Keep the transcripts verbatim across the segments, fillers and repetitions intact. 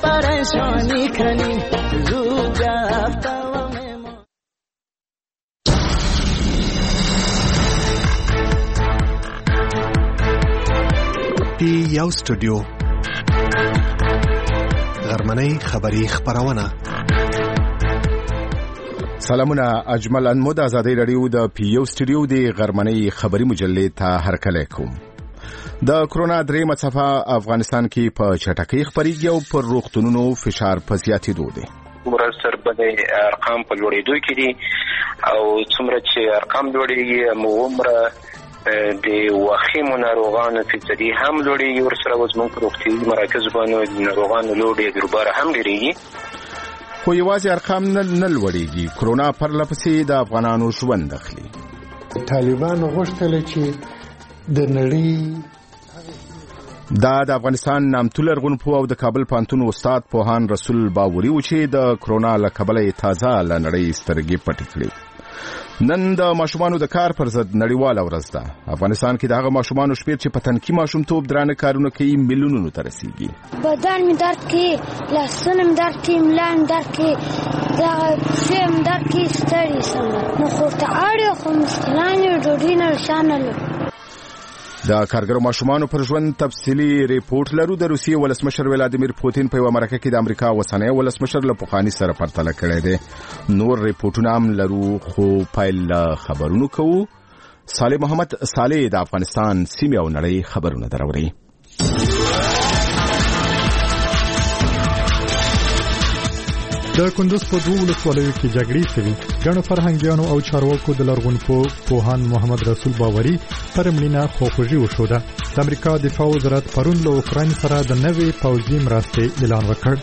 پریشانی کنی زود رفته و میمان. دی یو استودیو غرمنۍ خبری خبرونه. سلامونه، اجمل انمود ازادي رادیو د پیو استودیو د غرمنۍ خبری مجلې ته هرکلی کوم. د کرونا درېیمه څپه افغانستان کې په چټکۍ خپریږي او پر روغتونونو فشار په زیاتېدو دی. ورځ تر بلې ارقام په لوړېدو کې دي او څومره چې ارقام لوړېږي همغومره د وخیمو ناروغانو فیصدي هم لوړېږي، ورسره اوس موږ په روغتیایي مراکزو باندې د ناروغانو لوډ یې ګروباره هم ډېرېږي. خو یوازې ارقام نه لوړېږي، کرونا پرله پسې د افغانانو ژوند اخلي. طالبانو غوښتل چې د نړۍ دا د افغانستان نامتو لرغونپوه او د کابل پوهنتون استاد پوهان رسول باوري و چې د کرونا له کبله یې تازه له نړۍ سترګې پټې کړې. نن د ماشومانو د کار پر ضد نړیواله ورځ ده. افغانستان کې د هغه ماشومانو شمېر چې په تنکي ماشومتوب درانه کارونه کوي میلیونونو ته رسیږي. بدن مې درد کوي، لاسونه مې درد کوي، ملا مې درد کوي، دغه پښې مې درد کوي، ستړی شم. نو خو ورته اړ یم، خو مشکلان یې ډوډۍ نه شان نه لرو. د کارګرو ماشومانو پر ژوند تفصیلي ریپورت لرو. د روسیې ولسمشر ولادیمیر پوتین په یوه مرکه کې د امریکا اوسنی ولسمشر له پخواني سره پرتله کړی دی. نور ریپورټونه هم لرو، خو پیل له خبرونو کوو. صالح محمد صالح د افغانستان سیمې او نړۍ خبرونه دراوړي. د کندوز په دوه ولسوالیو کې جګړې شوې. ګڼو فرهنګیانو او چارواکو د لرغونپوه پوهان محمد رسول باوري پر مړینه خواخوږي وښوده. د امریکا دفاع وزارت پرون له اوکراین سره د نوې پوځي مرستې اعلان وکړ.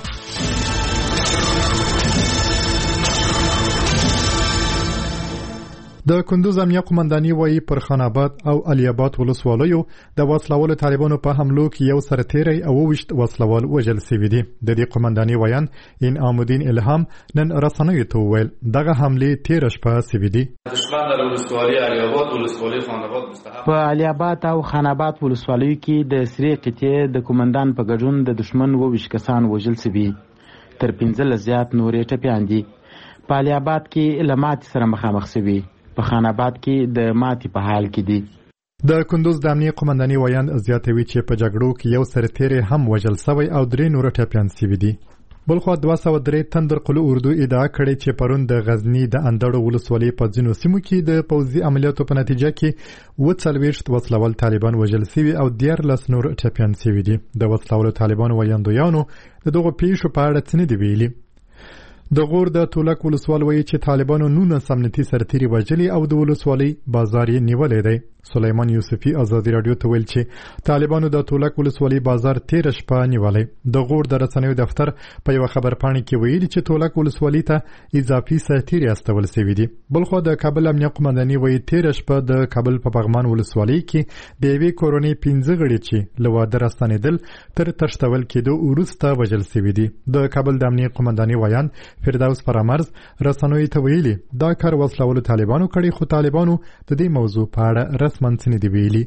د کندوز امنیه قومنداني وایي پر خان آباد او علي آباد ولسوالیو د وسلوالو طالبانو په حملو کې یو سرتیری او وشت وسلوال وژل شوي دي. د دې قومنداني ویان انعام الدین الهام نن رسنیو ته وویل دغه حملې تیر شپه شوي دي. دشمن در ولسوالي علي آباد ولسوالي خان آباد مستحق په علي آباد او خان آباد ولسوالیو کې د سری قطعې د قومندان په ګډون د دشمن وویش کسان وژل شوي. تر پنځلس زیات نورې ټپیان دي. په علي آباد کې له ماتې سره مخامخ شوي. په خان آباد کې د ماتې په حال کې دي. د کندوز د امنیه قومنداني ویان زیاتوي چې په جګړو کې یو سرتیری هم وژل شوی او درې نور ټپیان شوي دي. بلخوا دوه سوه درې تندر قلو اردو ادعا کړې چې پرون د غزنی د اندړو ولسوالۍ په ځینو سیمو کې د پوځي عملیاتو په نتیجه کې اووه څلوېښت وسلوال طالبان وژل شوي او دیارلس نور ټپیان شوي دي. د وسلوالو طالبانو ویاندویانو د دغو پیښو په اړه څه نه دي ویلي. د غور د تولک ولسوال وایي چې طالبانو نولس امنیتي سرتیري وژلي او د ولسوالۍ بازار یې نیولی دی. سلیمان یوسفي ازادي راډیو ته ویل چې طالبانو د تولک ولسوالۍ بازار تیر شپه نیولی. د غور د رسنیو دفتر په یو خبرپاڼه کې ویلي چې تولک ولسوالۍ ته اضافي سرتیري استول شوي دي. بلخو د کابل امنیه قومنداني وایي تیر شپه د کابل په پغمان ولسوالۍ کې د یوې کورنۍ پنځه غړي چې له واده راستنېدل تر تښتول کېدو وروسته وژل شوي دي. د کابل د امنیه قومنداني ویان فردوس فرامرز رسنیو ته ویلي دا کار وسلوالو طالبانو کړی، خو طالبانو د دې موضوع په اړه رسماً څه نه دي ویلي.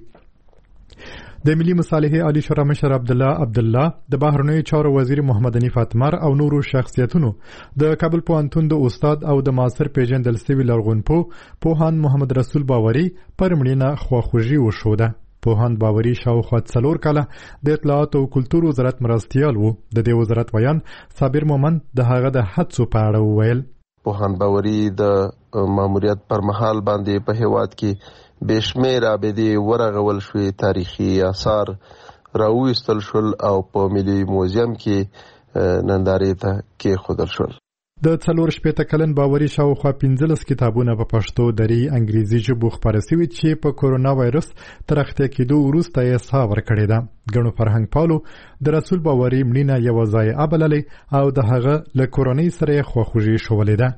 د ملي مصالحې عالی شورا مشر عبدالله عبدالله، د بهرنیو چارو وزیر محمد حنیف اتمر او نورو شخصیتونو د کابل پوهنتون د استاد او د معاصر پیژندل شوي لرغونپوه پوهان محمد رسول باوري پر مړینه خواخوږي وښوده. پوهان باوري شاوخوا څلور کاله د اطلاعات او کلتور وزارت مرستیال و. د دې وزارت ویان صابر مومند د هغه د هڅو په اړه وویل. پوهان باوري د ماموریت پر مهال باندې په هیواد کې بشمیر عابدې ورغول شوې، تاریخي آثار راویستل شول او په ملي موزیم کې نندارې ته کېښودل شول. د څلور شپېته کلن باوري شاوخوا پنځلس کتابونه په پښتو، دري، انګریزي ژبو خپاره شوي چې په کورونا وایرس تر اخته کېدو وروسته یې ساه ورکړې ده. ګڼو فرهنګ پالو د رسول باوري مړینه یوه ضایعه بللې او د هغه له کورنۍ سره یې خواخوږي ښولې ده.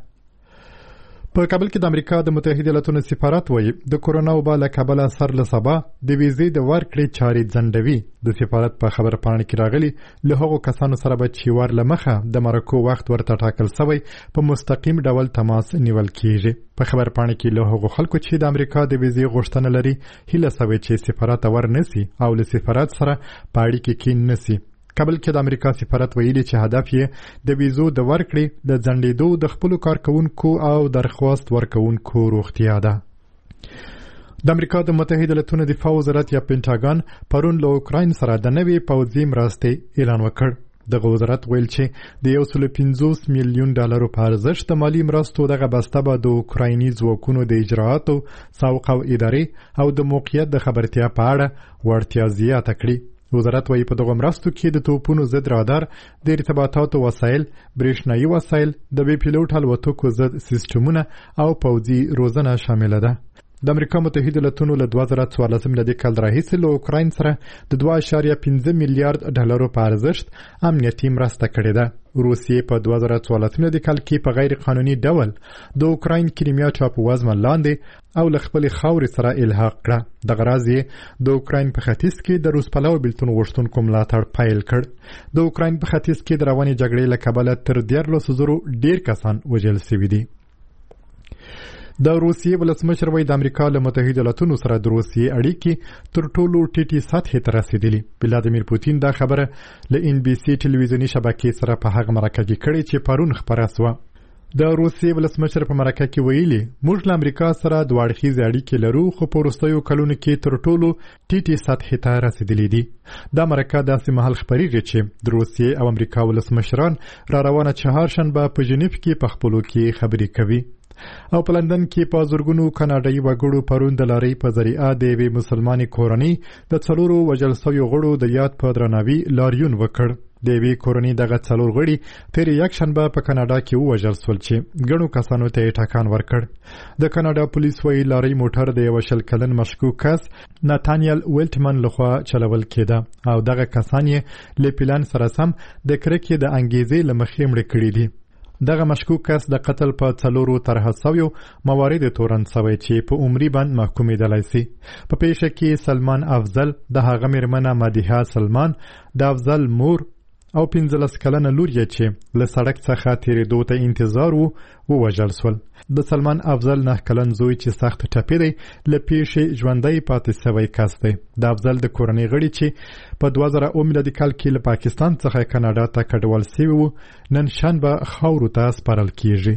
په کابل کې د امریکا د متحده ایالاتونو سفارت وایي د کورونا وبا له کبله سر له سبا د ویزې د ورکړې چارې ځنډوي. د سفارت په خبرپاڼه کې راغلي له هغو کسانو سره به چې ور له مخه د مرکو وخت ورته ټاکل شوی په مستقیم ډول تماس نیول کیږي. په خبرپاڼه کې له هغو خلکو چې د امریکا د ویزې غوښتنه لري هیله شوې چې سفارت ور نسی او له سفارت سره په اړیکه کې نسی. کابل کې د امریکا سفارت ویلي چې هدف یې د ویزو د ورکړې د ځنډېدو د خپلو کارکوونکو او درخواست ورکوونکو روغتیا ده. د امریکا د متحده ایالاتونو دفاع وزارت یا پینټاګان پرون له اوکراین سره د نوې پوځي مرستې اعلان وکړ. دغه وزارت ویل چې د یو سل پنځوس میلیون ډالرو په ارزښت د مالي مرستو دغه بسته به د اوکرایني ځواکونو د اجرااتو سوق او ادارې او د موقعیت د خبرتیا په اړه وړتیا زیاته کړي. وزارت وايي په دغه مرستو کې د توپونو ضد رادار، د ارتباطاتو وسایل، برېښنایي وسایل، د بې پیلوټ الوتکو ضد سیسټمونه او پوځي روزنه شامله ده. د امریکا متحده ایالاتونو له دوه زره څوارلسم میلادي کال راهیسې له اوکراین سره د دوه اعشاریه پنځه میلیارډ ډالرو په ارزښت امنیتي مرسته کړې ده. روسیې په دوه زره څوارلسم میلادي کال کې په غیر قانوني ډول د اوکراین کریمیا ټاپووزمه لاندې او له خپلې خاورې سره الحاق کړه. دغه راز یې د اوکراین په ختیځ کې د روس پلوه بېلتون غوښتونکو ملاتړ پیل کړ. د اوکراین په ختیځ کې د روانې جګړې له کبله تر دیارلسو زرو ډېر کسان وژل شوي دي. د روسیې ولسمشر وایي د امریکا له متحده ایالاتونو سره د روسیې اړیکې تر ټولو ټیټې سطحې ته رسېدلي. ولادیمیر پوتین دا خبره له ان بي سي ټلویزیوني شبکې سره په هغه مرکه کې کړې چې پرون خپره سوه. د روسیې ولسمشر په مرکه کې ویلي موږ له امریکا سره دوه اړخیزې اړیکې لرو خو په وروستیو کلونو کې تر ټولو ټیټې سطحې ته رسېدلي دي. دا مرکه داسې مهال خپریږي چې د روسیې او امریکا ولسمشران را روانه چهارشنبه په ژنیف کې په خپلو کې خبرې کوي. او په لندن کې په زرګونو کاناډایي وګړو پرون د لارۍ په ذریعه د یوې مسلمانې کورنۍ د څلورو وژل شویو غړو د یاد په درناوي لاریون وکړ. د یوې کورنۍ دغه څلور غړي تېرې یکشنبه په کاناډا کې ووژل شول چې ګڼو کسانو ته یې ټکان ورکړ. د کاناډا پولیس وایي لارۍ موټر د یوه شل کلن مشکوک کس ناتانیل ویلټمن لخوا چلول کېده او دغه کسان یې له پلان سره سم د کرکې د انګیزې له مخې مړه کړي دي. دغه مشکوک کس د قتل په څلورو طرحه شویو موارد تورن شوی چې په عمري بند محکومېدلی سي. په پیښه کې سلمان افضل، د هغه مېرمنه مدیحه سلمان، د افضل مور او پنځلس کلنه لور یې چې له سړک څخه تېرېدو ته انتظار وو ووژل شول. د سلمان افضل نه کلن زوی چې سخت ټپي دی له پیښې ژوندی پاتې شوی کس دی. د افضل د کورنۍ غړي چې په دوه زره اووه میلادي کال کې له پاکستان څخه کاناډا ته کډوال شوي وو نن شنبه خاورو ته سپارل کیږي.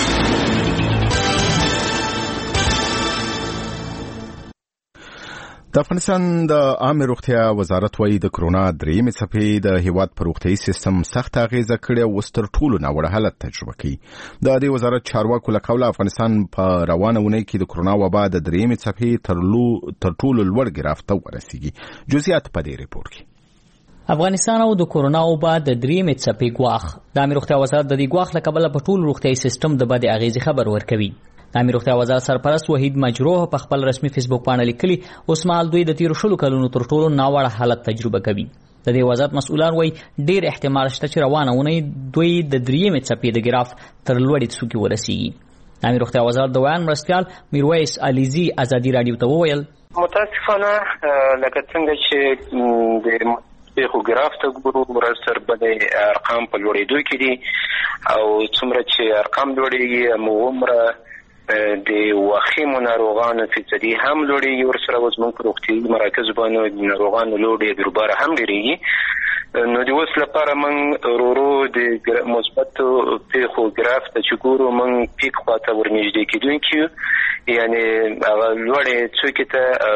د افغانستان د عامه روغتیا وزارت وايي د کرونا درېیمې څپې د هیواد پر روغتیايي سیستم سخت اغیزه کړې او اوس تر ټولو ناوړه حالت تجربه کوي. د دې وزارت چارواکو له قوله افغانستان په روانه اونۍ کې د کرونا وبا د درېیمې څپې تر ټولو لوړ ګراف ته ورسیږي. جزئیات په دې ریپورت کې. افغانستان او د کرونا وبا د درېیمې څپې ګواښ. د عامه روغتیا وزارت د دې ګواښ له کبله په ټول روغتیايي سیستم د بد اغیزې خبر ورکوي. د عامه روغتیا وزارت سرپرست وحید مجروح په خپل رسمي فیسبوک باندې لیکلي اوس مهال دوی د تیرو شلو کلونو تر ټولو ناوړه حالت تجربه کوي. د دې وزارت مسؤلان وایي ډېر احتمال شته چې روانه اونۍ دوی د درېیمې څپې د ګراف تر لوړې څوکې ورسیږي. د عامه روغتیا وزارت د ویان مرستیال میرویس علیزي ازادي راډیو ته وویل متاسفانه لکه څنګه چې د پیښو ګراف ته ګورو ورځ تر بلې ارقام په لوړېدو کې دي او څومره چې ارقام لوړېږي هماغومره د وخیمو ناروغانو فیصدي هم لوړېږي. ورسره اوس موږ په روغتیايي مراکزو باندې د ناروغانو لوډ یې بیروباره هم ډېرېږي. نو د اوس لپاره موږ ورو ورو د مثبتو پیښو ګراف ته چې ګورو موږ پیک خواته ورنږدې کېدونکي یو، یعنې هغه لوړې څوکې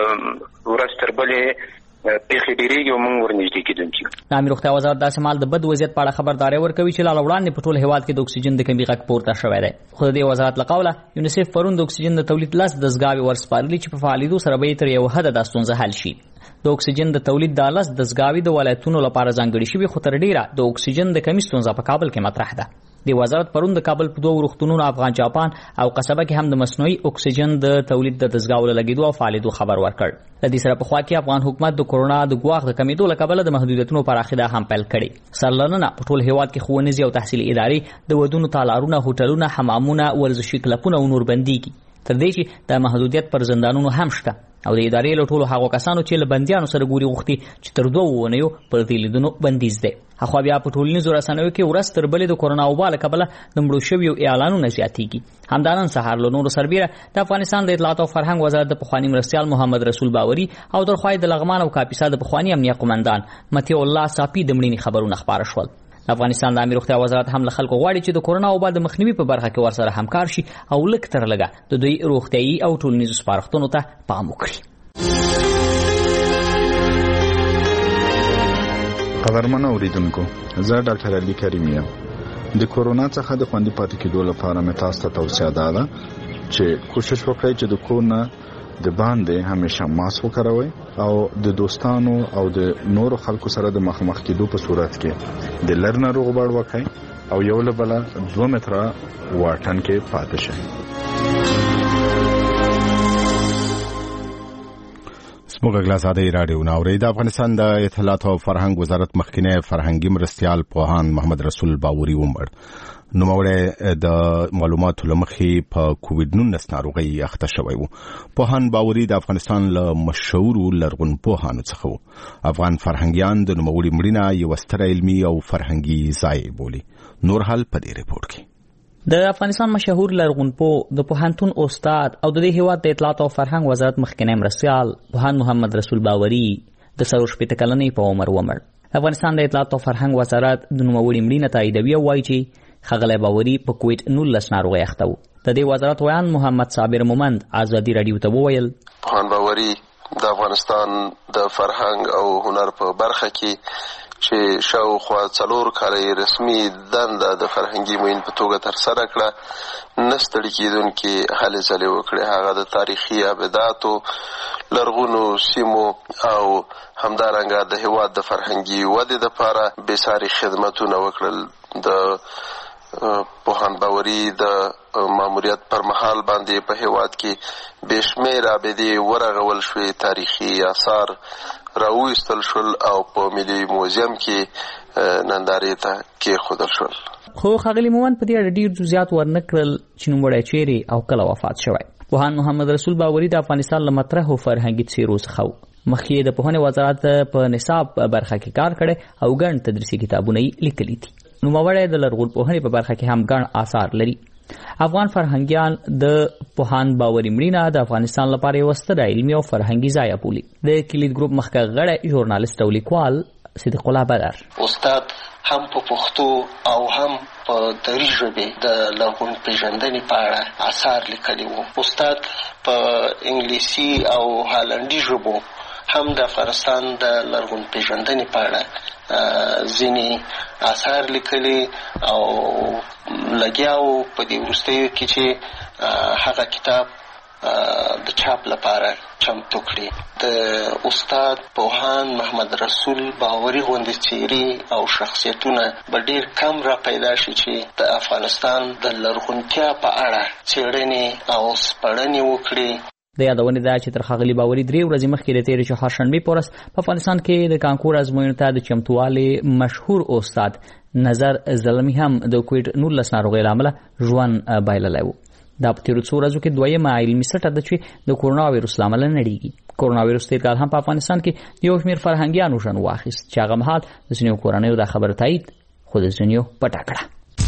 ته ورځ تر بلې پیښې ډېرېږي او موږ ورنږدې کېدونکي یو. د عامه روغتیا وزارت داسې مهال د بد وضعیت په اړه خبرداری ورکوي چې لا وړاندې په ټول هیواد کې د اکسیجن د کمۍ غږ پورته شوی دی. خو د دې وزارت له قوله یونیسف پرون د اکسیجن د تولید لس دستګاوې ورسپارلي چې په فعالېدو سره به یې تر یو حده دا ستونزه حل شي. د اکسیجن د تولید د لس دستګاوې د ولایتونو لپاره ځانګړې شوي خو تر ډېره د اکسیجن د کمۍ ستونزه په کابل کې مطرح ده. د وزارت پرون د کابل په دوه روغتونونو افغان جاپان او قصبه کې هم د مصنوعي اکسیجن د تولید د دستګاو له لګېدو او فعالېدو خبر ورکړ. د دې سره په خوا کې افغان حکومت د کرونا د ګواښ د کمېدو له کبله د محدودیتونو پراخېدا هم پیل کړې. سرلننه په ټول هیواد کې ښوونیزې او تحصیلي ادارې، د ودونو تالارونه، هوټلونه، حمامونه، ورزشي کلبونه او نور بندېږي. تر دې چې د محدودیت پر زندانونو هم شته او د ادارې له ټولو هغو کسانو چې له بندیانو سره ګوري غوښتي چې تر دوه اونیو پر دې لیدنو بندیز دی. اخوا بیا په ټولنیزو رسنیو کې ورځ تر بلې د کورونا وبا له کبله د مړو شویو اعلانونه زیاتېږي. همدا نن سهار له نورو سربیره د افغانستان د اطلاعات او فرهنګ وزارت د پخواني مرستیال محمد رسول باوري او د خدای د لغمان او کاپیسا د پخواني امنیه قومندان متي الله صافي د مړینې خبرونه خبره شول. افغانستان د عامه روغتیا وزارت هم له خلکو غواړي چې د کورونا وبا د مخنیوي په برخه کې ورسره همکار شي او لږ تر لږه د دوی روغتیايي او ټولنیزو سپارښتنو ته پام وکړي. قدرمن اوریدونکو، زه ډاکټر علي کریم یم. د کورونا څخه د خوندي پاتې کېدو لپاره مې تاسو ته توصیه ده چې کوشش وکړئ چې د کورونا د باندې همیشه ماسک وکاروئ او د دوستانو او د نورو خلکو سره د مخامخ کېدو په صورت کې د لر ناروغ باړ وکړئ او یو له بله دوه متره واټن کې پاتې شئ. موږ غلاساده رادیو ناوړي د افغانستان د اطلاعات او فرهنګ وزارت مخکینه فرهنګي مرستيال پوهان محمد رسول باوري ومړ. نو موږ د معلوماتو لمخې په کووډ نولس ناروغي اخته شوی وو. پوهان باوري د افغانستان له مشهور لرغون پوهانو څخه وو. افغان فرهنګيان د نوموړي مړینه یو ستر علمي او فرهنګي ځای بولي. نور حال په دې ریپورت کې د افغانستان مشهور لرغونپوه د پوهنتون استاد او د دې هیواد د اطلاعات او فرهنګ وزارت مخکنی مرستیال پوهان محمد رسول باوري د څلور شپېته کلنۍ په عمر ومړ. افغانستان د اطلاعات او فرهنګ وزارت د نوموړي مړینه تاییدوي او وایي چې ښاغلی باوري په کووډ نولس ناروغۍ اخته و. د دې وزارت ویان محمد صابر مومند ازادي راډیو ته وویل پوهان باوري د افغانستان د فرهنګ او هنر په برخه کې چې شاوخوا څلور کاله رسمي دنده د فرهنګي معین په توګه ترسره کړه، نه ستړي کېدونکې هلې ځلې وکړې. هغه د تاریخي ابداتو، لرغونو سیمو او همدارنګه د هېواد د فرهنګي ودې دپاره بېساري خدمتونه وکړل. د پوهان باوري د ماموریت پر مهال باندې په هېواد کې بې شمېره ابدې ورغول شوې، تاریخي آثار راویستل شول او په ملي موزیم کې نندارې ته کېښودل شول. خو ښاغلي مومند په دې اړه ډېر جزئیات ورنه کړل چې نوموړی چیرې او کله وفات شوی. پوهان محمد رسول باوري د افغانستان له مطرحو فرهنګي څیرو څخه و. مخکې د پوهنې وزارت په نصاب برخه کې کار کړی او ګڼ تدریسي کتابونه یې لیکلي دي. نوموړی د لرغونپوهنې په برخه کې هم ګڼ آثار لري. افغان فرهنګيان د پوهان باوري مړینه د افغانستان لپاره یو ستر علمي او فرهنګي ځای بولي. د کلید ګروپ مخکښ غړی ژورنالیست او لیکوال صدیق الله بدر استاد هم په پښتو او هم په دري ژبې د لرغون پیژندنې په اړه آثار لیکلي وو. استاد په انګلیسي او هالندي ژبو هم د افغانستان د لرغون پیژندنې په اړه ځینې آثار لیکلي او لګیاو په دې وروستیو کې چې هغه کتاب د چاپ لپاره چمتو کړي. د استاد پوهان محمد رسول باوري غوندې څیرې او شخصیتونه به ډېر کم را پیدا شي چې د افغانستان د لرغونتیا په اړه څېړنې او سپړنې وکړي. د یادونې ده چې تر ښاغلي باوري درې ورځې مخکې د تېرې چهارشنبې په ورځ په افغانستان کې د کانکور ازموینو ته د چمتووالي مشهور استاد نظر زلمي هم د کووډ نولس ناروغۍ له امله ژوند بایللی و. دا په تېرو څو ورځو کې دویمه علمي سټه ده چې د کورونا ویروس له امله نړیږي. کورونا ویروس تېر کال هم په افغانستان کې یو شمېر فرهنګیانو ژوند واخیست چې هغه مهال د ځینو کورنیو دا خبره تایید خو د ځینو پټه کړه.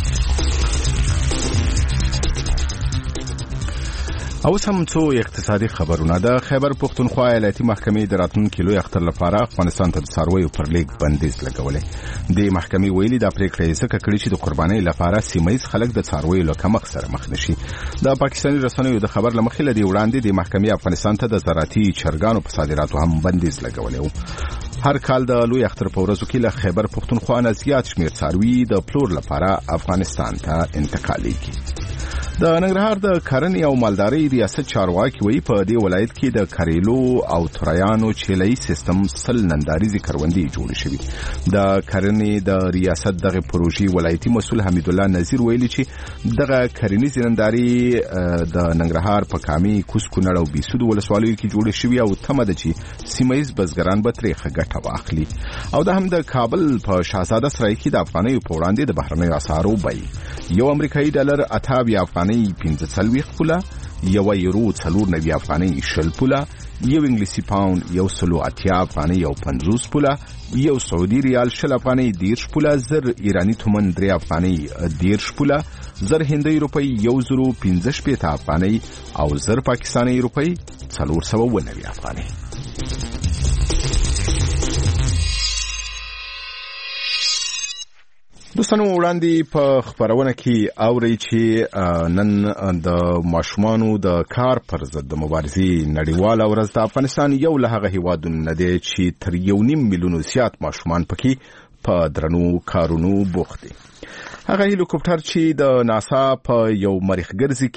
اوس هم څو اقتصادي خبرونه. د خیبر پښتونخوا ایالتي محکمې د راتلونکي لوی اختر لپاره افغانستان ته د څارویو پر لیږد بندیز لګولی. د محکمې ویلي دا پریکړه یې ځکه کړې چې د قربانۍ لپاره سیمه ییز خلک د څارویو له کمښت سره مخ نشي. د پاکستاني رسنیو د خبر له مخې له دې وړاندې د محکمې افغانستان ته د زراعتي چرګانو په صادراتو هم بندیز لګولی و. هر کال د لوی اختر په ورځو کې له خیبر پښتونخوا نه زیات شمېر څاروي د پلور لپاره افغانستان ته انتقالیږي. د ننګرهار د کرنې او مالدارۍ ریاست چارواکي وایي په دې ولایت کې د کریلو او ترایانو چیلۍ سیستم سل ننداریزې کروندې جوړې شوي. د کرنې د ریاست دغه پروژې ولایتي مسؤل حمید الله نذیر ویلي چې دغه کرنیزې نندارې د ننګرهار په کامي، کوز کونړ او بیسود ولسوالیو کې جوړې شوي او تمه ده چې سیمه ییز بزګران به ترې ښه ګټه واخلي. او د هم د کابل په شاهزاده سرای کې د افغانیو په وړاندې د بهرنیو اسعارو بیې یو امریکایي ډالر اته اویا افغانۍ پنځه څلوېښت پوله، یو یورو څلور نوي افغانۍ شل پوله، یو انګلیسي پاوند یو سلو اتیا افغانۍ او پنځوس پوله، یو سعودي ریال شل افغانۍ دیرش پوله، زر ایرانی تومن درې افغانۍ دیرش پوله، زر هندۍ روپۍ یو زرو پنځه شپېته افغانۍ او زر پاکستاني روپۍ څلور سوه اووه نوي افغانۍ. دوستانو وړاندې په خبرونه کې اوري چې نن د ماشومانو د کار پر ضد د مبارزې نړیواله ورځ د افغانستان یو له هغه هیوادونو نه دی چې تر یو نیم میلیونو زیات ماشومان پکې په درنو کارونو بوخت دي. هغه هلیکوپټر چې د ناسا په یو مریخ ګرځي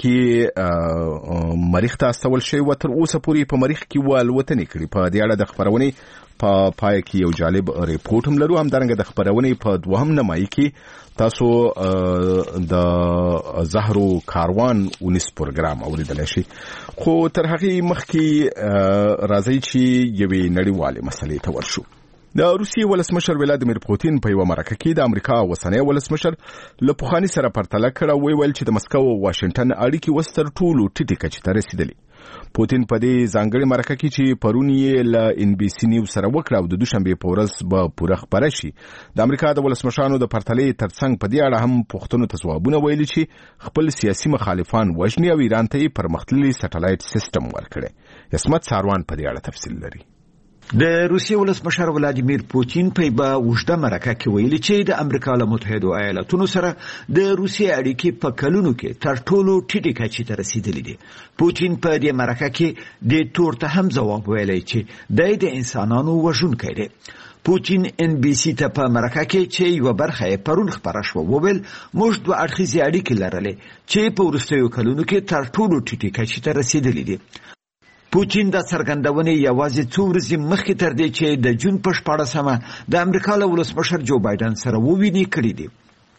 کې مریخ ته استول شوی و تر اوسه پورې په مریخ کې والوتنې کړي. په دې اړه د خبرونې په پای کې یو جالب ریپورت هم لرو. همدارنګه د خبرونې په دوهم نمایي کې تاسو د زهرو کاروان ونیس پروګرام اوریدلی شي. خو تر هغې مخکې راځي چې یوې نړیوالې مسلې ته ورشو. د روسیې ولسمشر ولادیمیر پوتین په یو مرکه کې د امریکا اوسنی ولسمشر له پخواني سره پرتله کړه او ویل چې د مسکو او واشنګټن اړیکې اوس تر ټولو ټیټې کچې ته رسیدلې. پوتین په دې ځانګړې مرکه کې چې پرون یې له ان بي سي نیوز سره وکړه او د دوشنبې په ورځ به پوره خبره شي، د امریکا د ولسمشرانو د پرتلې ترڅنګ په دې اړه هم پوښتنو ته ځوابونه ویلي چې خپل سیاسي مخالفان وژني او ایران ته یې پرمختللی سټلایټ سیستم ورکړی. عصمت ساروان په دې اړه تفصیل لري. د روسیې ولسمشر ولادیمیر پوتین په یوه اوږده مرکه کې ویلي چې د امریکا له متحدو ایالاتونو سره د روسیې اړیکې په کلونو کې تر ټولو ټیټې کچې ته رسیدلې دي. پوتین په دې مرکه کې د تور ته هم ځواب ویلی چې دی د انسانانو وژونکی دی. پوتین ان بي سي ته په مرکه کې چې یوه برخه یې پرون خپره شوه وویل موږ دوه اړخیزې اړیکې لرلې چې په وروستیو کلونو کې تر ټولو ټیټې کچې ته رسیدلې دي. پوتین د څرګندونې یوازې څو ورځې مخکې تر دې چې د جون په شپاړسمه د امریکا له ولسمشر جو بایدن سره وویني کړي دي.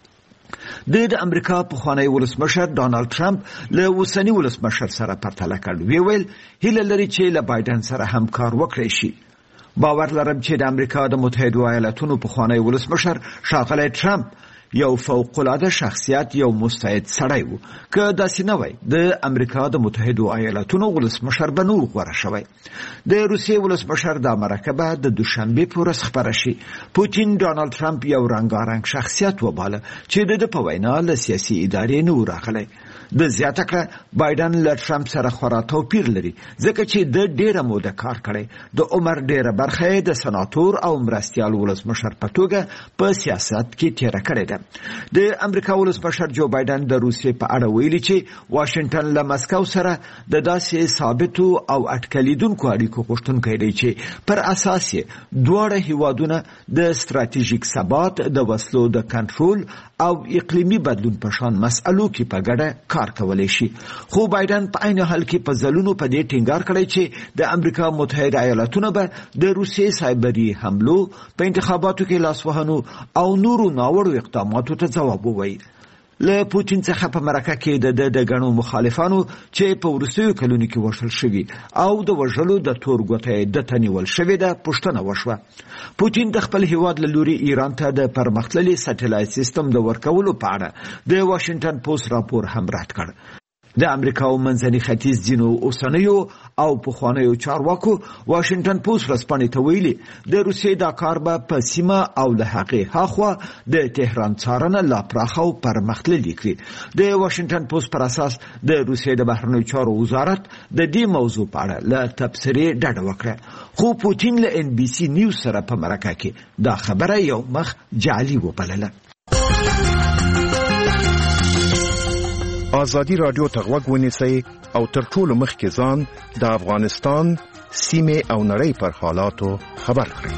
د امریکا پخوانی ولسمشر ډانلډ ټرمپ له اوسني ولسمشر سره پرتله کړ. وی ویل هیله لري چې له بایدن سره همکار وکړي شي. باور لرم چې د امریکا د متحدو ایالاتونو پخوانی ولسمشر ښاغلی ټرمپ یو فوق العاده شخصیت یو مستعد سړی و. که داسې نه وای د امریکا د متحدو ایالاتونو ولسمشر به نور غوره شوی. د روسیې ولسمشر د مرکه به د دوشنبې په ورځ خپره شي. پوتین ډانلډ ټرمپ یو رنګارنګ شخصیت وباله چې د ده په وینا له سیاسي ادارې نه و راغلی. د زیاته کړه بایدن له ټرمپ سره خورا توپیر لري ځکه چې د ډیره موده کار کړی. د عمر ډیره برخه یې د سناتور او مرستیال ولسمشر په توګه په سیاست کې تیره کړې ده. د امریکا ولسمشر جو بایدن د روسیې په اړه ویلي چې واشنګټن له مسکو سره د داسې ثابتو او اټکلیدونکو اړیکو غوښتونکی دی چې پر اساس یې دواړه هیوادونه د ستراتیژیک ثبات، د وسلو د کنټرول او اقلیمي بدلون په شان مسئلو کې په ګډه کار کولی شي. خو بایدن په عین حال کې په ځلونو په دې ټینګار کړی چې د امریکا متحده ایالاتونه به د روسیې سایبري حملو، په انتخاباتو کې لاسوهنو او نورو ناوړو اقداماتو ته ځواب ووایي. له پوتین څخه په مرکه کې د د غنو مخالفانو چې په وروستیو کلونو کې وژل شوي او د وژلو د تور ګوتې د تنیول شوی ده پوښتنه وشوه. پوتین د خپل هیواد له لوري ایران ته د پرمختللي سټلایټ سیستم د ورکولو په اړه د واشنګټن پوسټ راپور هم رد کړ. د امریکا او منځني ختیځ ځینو اوسنیو او پخوانیو چارواکو واشنګټن پوسټ ورځپاڼې ته ویلي د روسیې دا کار به په سیمه او له هغې هاخوا د تهران څارنه لا پراخه او پرمختللې کړي. د واشنګټن پوسټ پر اساس د روسیې د بهرنیو چارو وزارت د دې موضوع په اړه له تبصرې ډډه وکړه. خو پوتین له ان بي سي نیوز سره په مرکه کې دا خبره یو مخ جعلي وبلله. آزادی رادیو ته غوږ ونیسئ او تر ټولو مخکې ځان د افغانستان سیمې او نړۍ پر حالاتو خبر کړئ.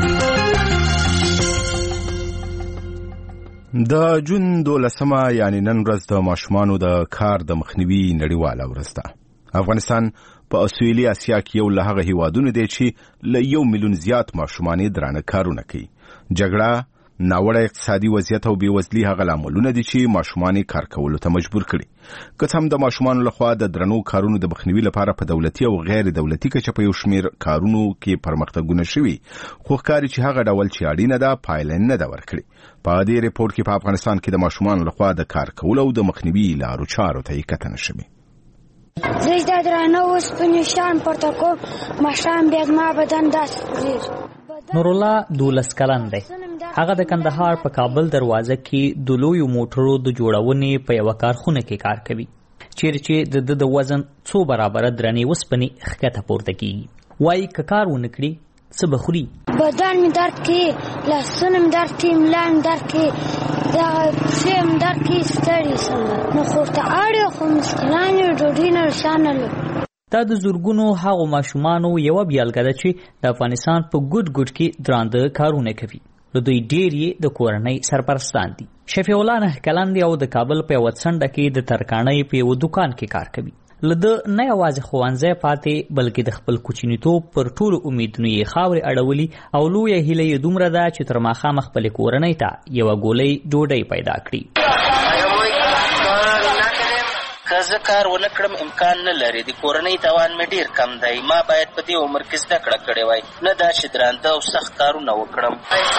د جون دولسمه یعنی نن ورځ د ماشومانو د کار د مخنیوي نړیواله ورځ ده. افغانستان په سویلي اسیا کې یو له هغه هیوادونو دی چې له یو میلیون زیات ماشومان درانه کارونه کوي. جګړه، ناوړه اقتصادي وضعیت او بېوزلي هغه لاملونه دي چې ماشومان کار کولو ته مجبور کړي. که څه هم د ماشومانو لخوا د درنو کارونو د مخنیوي لپاره په دولتي او غیر دولتي کچه په یو شمېر کارونو کې پرمختګونه شوي، خو ښکاري چې هغه ډول چې اړینه ده پایله نه ده ورکړې. په دې ریپورت کې په افغانستان کې د ماشومانو لخوا د کار کولو او د مخنیوي لارو چارو ته یې کتنه شوې. زه د درانه اوسپنې شیان پورته کوم ماښام بیا زما بدن داسې پوریږي. نورالله دولس کلن دی. هغه د کندهار په کابل دروازه کې د لویو موټرو د جوړونې په یوه کارخونه کې کار کوي چیرې چې د ده د وزن څو برابره درنې اوسپنې ښکته پورته کیږي. وایي که کار ونه کړي څه به خوري؟ بدن مې درد کوي، لاسونه مې درد کوي، ملا مې درد کوي، دغه پښې مې درد کوي، ستړي څنګه نو خو ورته اړ یم خو مسکینان یو ډوډۍ نه شا نه لرو. دا د زرګونو هغو ماشومانو یوه بیلګه ده چې د افغانستان په ګوټ ګوټ کې درانده کارونه کوي. له دوی ډېر یې د کورنۍ سرپرستان دي. شفیع الله نه کلن دی او د کابل په یوه څنډه کې د ترکاڼۍ په یوه دوکان کې کار کوي. له ده نه یوازې ښوونځی پاتې بلکې د خپل کوچنیتوب پر ټولو امیدونو یې خاورې اړولي او لویه هیله یې دومره ده چې تر ماښامه خپلې کورنۍ ته یوه ګولۍ ډوډۍ پیدا کړي. که زه کار ونه کړم امکان نه لري، د کورنۍ توان مې ډېر کم دی. ما باید په دې عمر کې زده کړه کړې وای، نه دا چې درانده او سخت کارونه وکړم.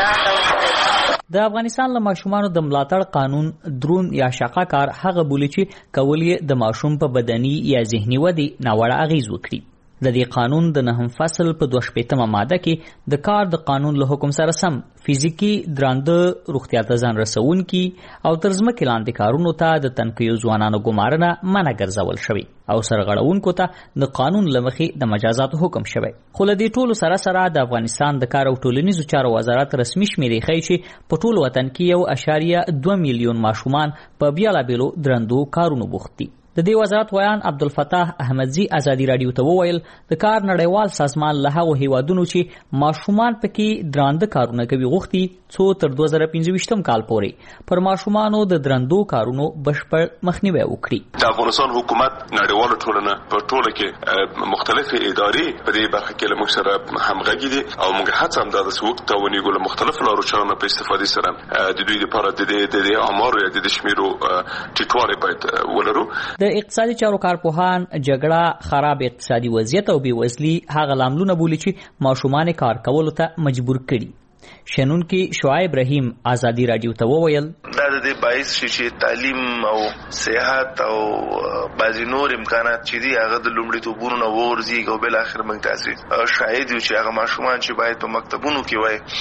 د افغانستان له ماشومانو د ملاتړ قانون درون یا شاقه کار هغه بولي چې کول یې د ماشوم په بدني یا ذهني ودې ناوړه اغیز وکړي. د دې قانون د نهم فصل په دوه شپېتمه ماده کې د کار د قانون له حکم سره سم فزیکي درانده روغتیا ته ځان رسونکي او تر ځمکې لاندې کارونو ته د تنکیو ځوانانو ګمارنه منع ګرځول شوې او سرغړونکو ته د قانون له مخې د مجازاتو حکم شوی. خو له دې ټولو سره سره د افغانستان د کار او ټولنیزو چارو وزارت رسمي شمېرې ښیي چې په ټول وطن کې یو اشاریه دوه میلیون ماشومان په بیلابیلو درندو کارونو بوخت دي. د دې وزارت ویان عبدالفتاح احمدزي ازادي راډیو ته وویل د کار نړیوال سازمان له هغو هیوادونو چې ماشومان پکې درانده کارونه کوي غوښتي څو تر دوه زره پنځه ویشتم کال پورې پر ماشومانو د درندو کارونو بشپړ مخنیوی وکړي. د افغانستان حکومت نړیواله ټولنه په ټوله کې مختلفې ادارې په دې برخه کې له موږ سره همغږي دي او موږ هڅه هم دا ده چې وکړو ونیږو له مختلفو لارو چارو په استفادې سره د دوی لپاره د دې اعمارو یا د دې شمیرو ټیټوالی باید ولرو. د اقتصادي چارو کارپوهان جګړه، خراب اقتصادي وضعیت او بېوزلي هغه لاملونه بولي چې ماشومان کار کولو ته مجبور کړي. شنونکي شعایب رحیم ازادي راډیو ته وویل دا د دې باعث شي چې تعلیم او صحت او بعضې نور امکانات چې دي هغه د لومړیتوبونو نه وغورځېږي او بالاخره موږ تاسې شاهد یو چې هغه ماشومان چې باید په مکتبونو کې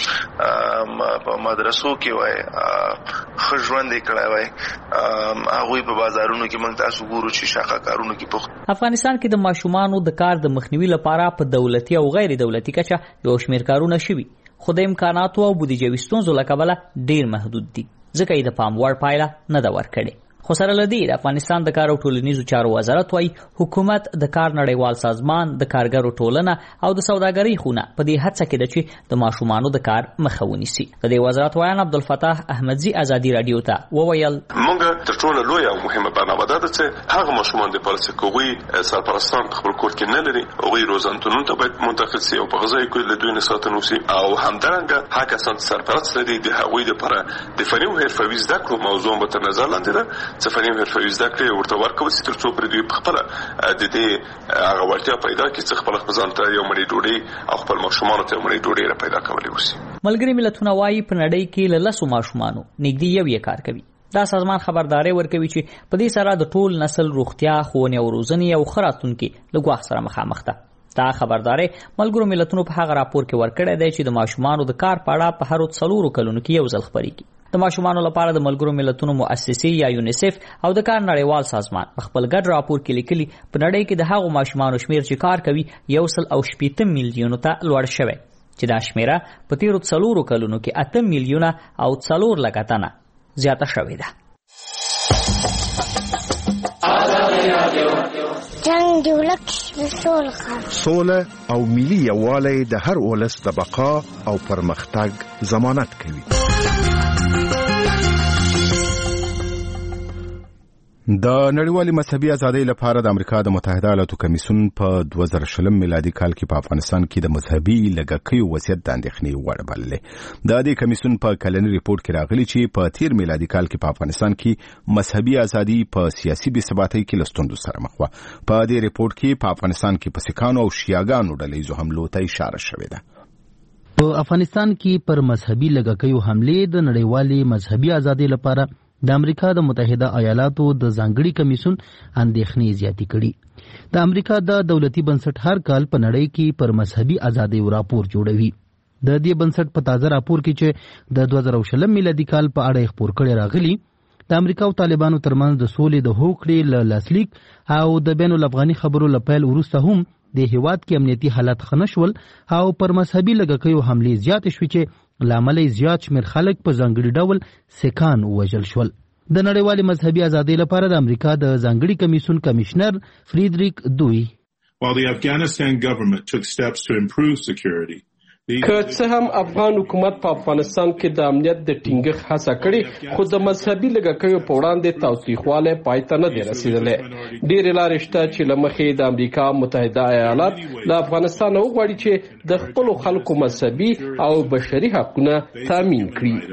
وای، په مدرسو کې وای، ښه ژوند یې کړی وای، هغوی په بازارونو کې موږ تاسو ګورو چې شاقه کارونو کې پوخت. افغانستان کې د ماشومانو د کار د مخنیوي لپاره په دولتي او غیر دولتي کچه یو شمېر کارونه شوي خو د امکاناتو او بودیجوي ستونزو له کبله ډېر محدود دي ځکه یې د پام وړ پایله نه ده ورکړې. خو سره له دې د افغانستان د کار او ټولنیزو چارو وزارت وایي حکومت د کار نړیوال سازمان، د کارګرو ټولنه او د سوداګرۍ خونه په دې هڅه کې ده چې د ماشومانو د کار مخه ونیسي. د دې وزارت ویان عبدالفتاح احمدزي ازادي راډیو ته وویل موږ تر ټولو لویه او مهمه برنامه ده چې هغه ماشومان د پاره چې هغوی سرپرستان په خپل کور کې نه لري هغوی روزنتونونو ته باید منتقل سي او په غذایي کور له دوی نه ساتنه وسي او همدارنګه هغه کسان چې سرپرست لري د هغوی دپاره د فني او حرفوي زده کړو موضوع به تر نظر لاندې ده چې فني او حرفوي زده کړې ورته ورکول سي تر څو پرې دوی پخپله د دې هغه وړتیا پیدا کړي چې خپله خپل ځان ته یو مړۍ ډوډۍ او خپل ماشومانو ته یو مړۍ ډوډۍ را پیدا کولی وسي. ملګري ملتونه وایي په نړۍ کې له لسو ماشومانو نږدې یو یې کار کوي. دا سازمان خبرداری ورکوي چې په دې سره د ټول نسل روغتیا، ښوونې او روزنې او ښه راتلونکي له ګواښ سره مخامخ ده. دا خبرداری ملګرو ملتونو په هغه راپور کې ورکړی دی چې د ماشومانو د کار په اړه په هرو څلورو کلونو کې یو ځل خپرېږي. د ماشومانو لپاره د ملګرو ملتونو مؤسسې یا یونیسف او د کار نړیوال سازمان په خپل ګډ راپور کې لیکلي په نړۍ کې د هغو ماشومانو شمیر چې کار کوي یو سل او شپېته میلیونو ته لوړ شوی چې دا شمیره په تیرو څلورو کلونو کې اته میلیونه او څلور لکه تنه زیاته شوې ده. جنگ د ولس سوله او ملي یووالی د هر ولس د بقا او پرمختګ ضمانت کوي. د نړیوالې مذهبي ازادۍ لپاره د امریکا د متحده ایالاتو کمیسیون په دوه زره شلم میلادي کال کې په افغانستان کې د مذهبي لږکیو وضعیت د اندېښنې وړ بللې. د دې کمیسیون په کلني ریپورت کې راغلي چې په تیر میلادي کال کې په افغانستان کې مذهبي ازادي په سیاسي بې ثباتۍ کې له ستونزو سره مخ وه. په دې ریپورت کې په افغانستان کې په سیکانو او شیعاګانو ډلهییزو حملو ته اشاره شوې ده. په افغانستان کې پر مذهبي لږکیو حملې د نړیوالې مذهبي ازادۍ لپاره د امریکا د متحده ایالاتو د ځانګړي کمیسیون اندېښنې زیاتې کړي. د امریکا د دولتي بنسټ هر کال په نړۍ کې پر مذهبي ازادۍ راپور جوړوي. د دې بنسټ په تازه راپور کې چې د دوه زره شل میلادي کال په اړه خبر کړي راغلي، د امریکا او طالبانو ترمنځ د سولې د هوکړې له لاسلیک او د بین الافغاني خبرو لپیل وروسته هم د هیواد کې امنیتي حالت ښه نشول او پر مذهبي لږکیو حملې زیاتې شوې چې له امله یې زیات شمېر خلک په ځانګړي ډول سیکان ووژل شول. د نړیوالې مذهبي ازادۍ لپاره د امریکا د ځانګړي کمیسیون کمشنر فریدریک دوی While the Afghanistan government took steps to improve security, که څه هم افغان حکومت په افغانستان کې د امنیت د ټینګښت هڅه کړې، خو د مذهبي لږکیو په وړاندې تاوتریخوالی پای ته نه دی رسېدلی. ډېرې لارې شته چې له مخې د امریکا متحده ایالات له افغانستان وغواړي چې د خپلو خلکو مذهبي او بشري حقونه تامین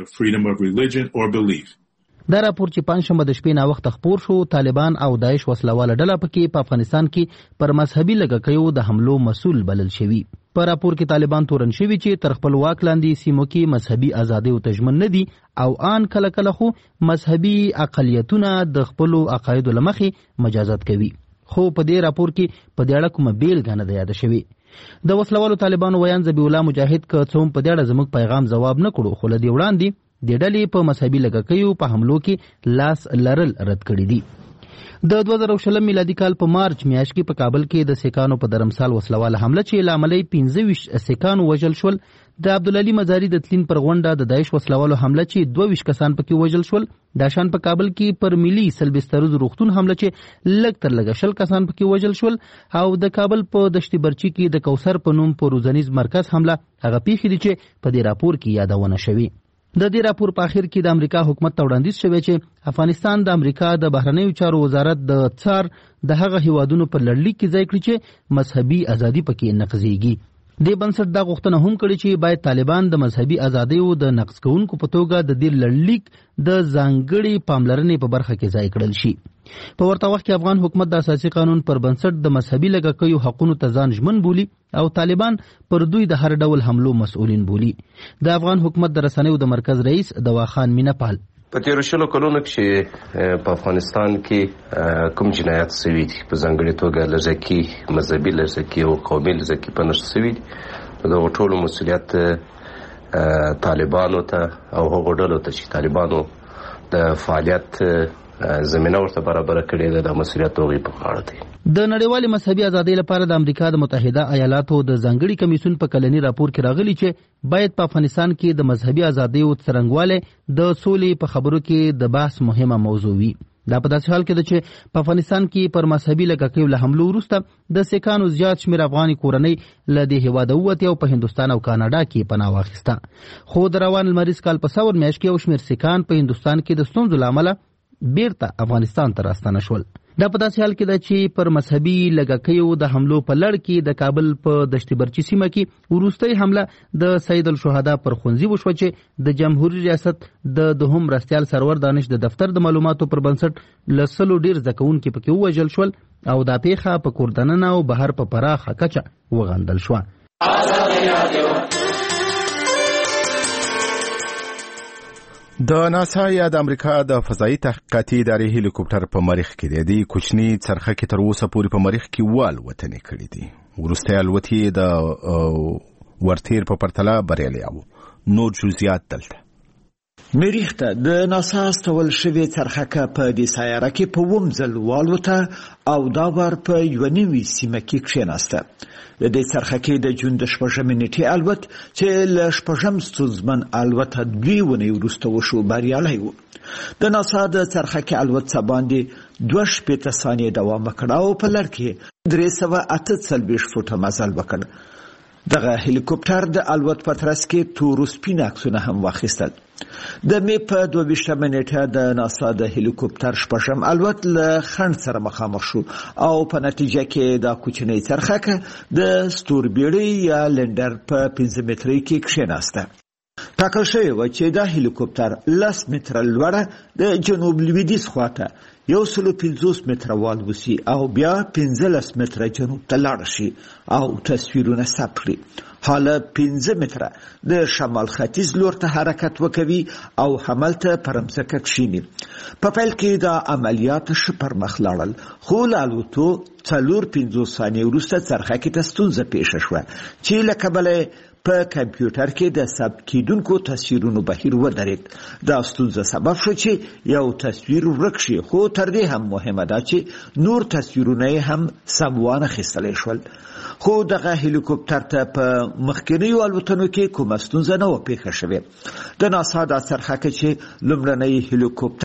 کړي. دا راپور چې پنځشنبه د شپې ناوخته خپور شو، طالبان او داعش وسلواله ډله پکې په افغانستان کې پر مذهبي لږکیو د حملو مسؤل بلل شوي. په راپور کې طالبان تورن شوي چې تر خپل واک لاندې سیمو کې مذهبي ازادۍ او تجمن نه دي او آن کله کله خو مذهبي اقلیتونه د خپلو عقایدو له مخې مجازات کوي. خو په دې راپور کې په دې اړه کومه بیلګه نه ده یاده شوې. د وسلوالو طالبانو ویان ذبیح الله مجاهد که څه هم په دې اړه زموږ پیغام ځواب نه کړو، خو له دې وړاندې د ډلې په مذهبي لږکیو په حملو کې لاس لرل رد کړي دي. د دوه زره شل میلادي کال په مارچ میاشت کې په کابل کې د سیکانو په درمسال وسلواله حمله چې له امله یې پنځه ویشت سیکان وژل شول. د عبدالعلي مزاري د تلین پر غونډه د داعش وسلوالو حمله چې دوه ویشت کسان پکې وژل شول. دا شان په کابل کې پر ملي سلبستروز روغتون حمله چې لږ تر لږه شل کسان پکې وژل شول او د کابل په دشت برچي کې د کوثر په نوم په روزنیز مرکز حمله هغه پیښې دي چې په دې راپور کې یادونه شوي. د دې راپور په اخر کې د امریکا حکومت ته وړاندیز شوی چې افغانستان د امریکا د بهرنیو چارو وزارت د څار د هغه هیوادونو په لړلیک کې ځای کړي چې مذهبي ازادي پکې نقضیږي. دې بنسټ دا غوښتنه هم کړې چې باید طالبان د مذهبي ازادیو د نقض کوونکو په توګه د دې لړلیک د ځانګړي پاملرنې په برخه کې ځای کړل شي. په ورته وخت کې افغان حکومت د اساسي قانون پر بنسټ د مذهبي لږکیو حقونو ته ځان ژمن بولي او طالبان پر دوی د هر ډول حملو مسؤلین بولي. د افغان حکومت د رسنیو د مرکز رئیس دواخان مینپال په تیرو شلو کلونو کې په افغانستان کې کوم جنایات شوي دي، په ځانګړې توګه لږکي مذهبي لږکي او قومي لږکي په نښه شوي دي، دغو ټولو مسؤلیت طالبانو ته او هغو ډلو ته چې طالبانو د فعالیت زمینه ورته برابره کړې ده، د مسؤلیت هغوی په غاړه دی. د نړیوالې مذهبي ازادۍ لپاره د امریکا د متحده ایالاتو د ځانګړي کمیسیون په کلني راپور کې راغلي چې باید په افغانستان کې د مذهبي ازادیو څرنګوالی د سولې په خبرو کې د بحث مهمه موضوع وي. دا په داسې حال کې ده چې په افغانستان کې پر مذهبي لږکیو له حملو وروسته د سیکانو زیات شمېر افغاني کورنۍ له دې هېواده ووتې او په هندوستان او کاناډا کې پناه واخیسته. خو د روان لمریز کال په سور میاشت کې یو شمېر سیکان په هندوستان کې د ستونزو له امله بیرته افغانستان ته راستانه شول. دا په داسې حال کې ده چې پر مذهبي لږکیو د حملو په لړ کې د کابل په دشت برچي سیمه کې وروستۍ حمله د سید الشهدا پر ښوونځي وشوه چې د جمهوریت ریاست د دوهم مرستیال سرور دانش د دفتر د معلوماتو پر بنسټ له سلو ډېر زده کوونکي پکې ووژل شول او دا پیښه په کور دننه او بهر په پراخه کچه وغندل شوه. د ناسا یا د امریکا د فضایي تحقیقاتي ادارې هلیکوپټر په مریخ کې دی کوچني څرخه کې تر اوسه پورې په مریخ کې والوتنې کړې دي. وروستۍ الوت یې د ورتیر په پرتله بریالی و. نور جزئیات دلته. مریخ ته د ناسا استول شوې څرخکه په دې سیاره کې په اووم ځل والوته او دا وار په یوه نوې سیمه کې کښېناسته. د دې څرخکې د جون د شپږمې نېټې الوت چې له شپږم ستونزمن الوته دوې اونۍ وروسته وشو بریالی و. د ناسا د څرخکې الوت څه باندې دوه شپېته ثانیې دوام وکړ او په لړ کې درې سوه اته څلوېښت فوټه مزل وکړ. دغه هلیکوپټر د الوت په ترڅ کې تور سپین عکسونه هم واخیستل. د مې په دوه ویشتمه نیټه د ناسا د هلیکوپټر شپږم الوت له خنډ سره مخامخ شو او په نتیجه کې دا کوچنۍ څرخکه د ستوربیړۍ یا لنډر په پنځه مترۍ کې کښېناسته. ټاکل شوې وه چې دا هلیکوپټر لس متره لوړه د جنوب لویدیځ خواته یو سلو پنځوس متره والوزي او بیا پنځلس متره جنوب ته لاړ شي او تصویرونه ثبت کړي. حالا پنځه متره د شمال ختیځ لور ته حرکت وکوي او هملته پر مځکه کښیني. په پیل کې دا عملیات ښه پر مخ لاړل، خو له الوتو څلور پنځوس ثانیې وروسته څرخکې ته ستونزه پیښه شوه چې له کبله په کمپیوټر کې د ثبت کیدونکو تصویرونو بهیر ودرېد. دا ستونزه سبب شو چې یو تصویر ورک شي، خو تر دې هم مهمه ده چې نور تصویرونه هم سم وانخیستلی شول. خو دغه هلیکوپټر ته په مخکینیو الوتنو کې کومه ستونزه نه وه پیښه شوې. د ناسا دا څرخکه چې لومړنی هلیکوپټر